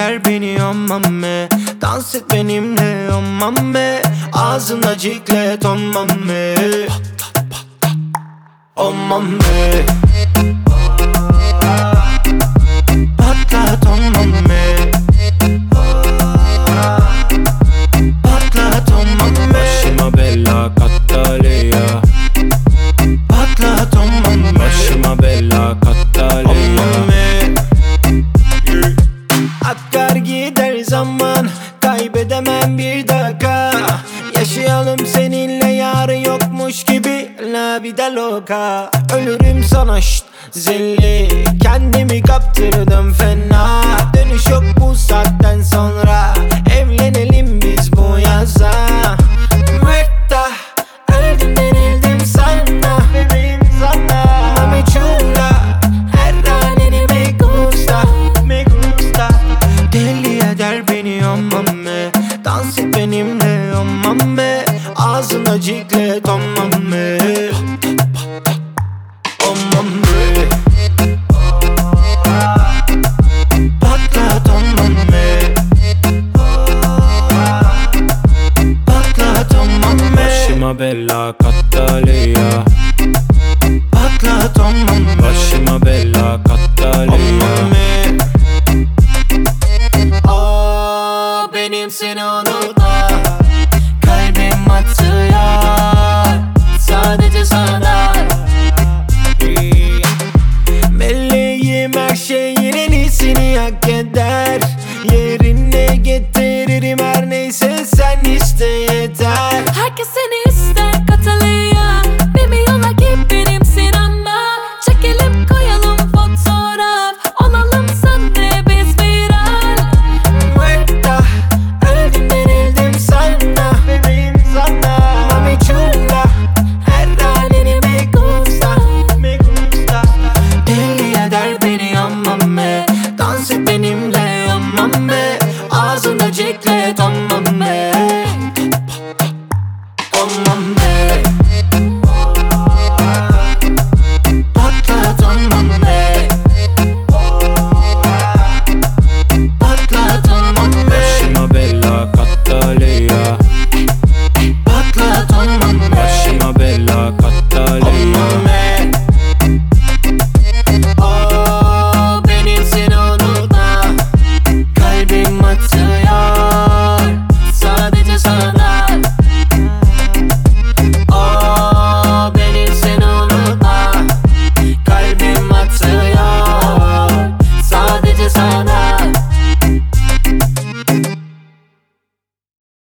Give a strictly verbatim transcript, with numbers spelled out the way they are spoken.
ger beni aman be. Dans et benimle aman be. Ağzında ciklet aman be. Aman be. Patlat aman be. Patlat aman be. Başıma bela kattaleya. Patlat aman be. Başıma bela kattaleya. Aman be. Akar gider zaman, kaybedemem bir dakika. Yaşayalım seninle, yarın yokmuş gibi. La vida loca. Ölürüm sana şşt zilli. Kendimi kaptırdım fena. Dönüş yok bu saatten sonra. Evlenelim biz bu yaza.